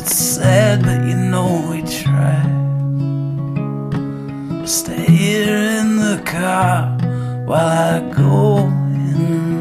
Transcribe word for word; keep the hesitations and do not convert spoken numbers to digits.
It's sad, but you know we tried. Stay here in the car while I go in